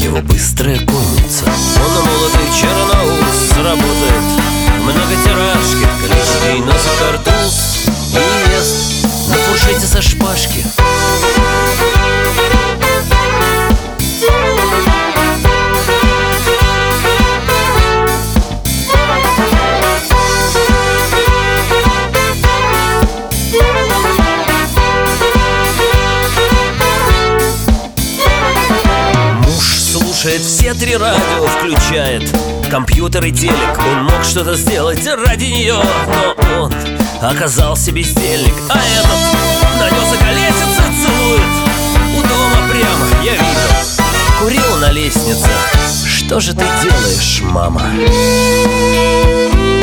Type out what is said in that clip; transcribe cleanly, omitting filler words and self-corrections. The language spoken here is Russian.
него быстрая конница. Он на молотый черноус работает в многотиражке, кличкой носит картуз и ест на фуршете со шпажки. Слушает все 3 радио, включает компьютер и телек. Он мог что-то сделать ради нее, но он оказался бездельник. А этот на нес околесица целует у дома прямо, я видел. Курил на лестнице. Что же ты делаешь, мама?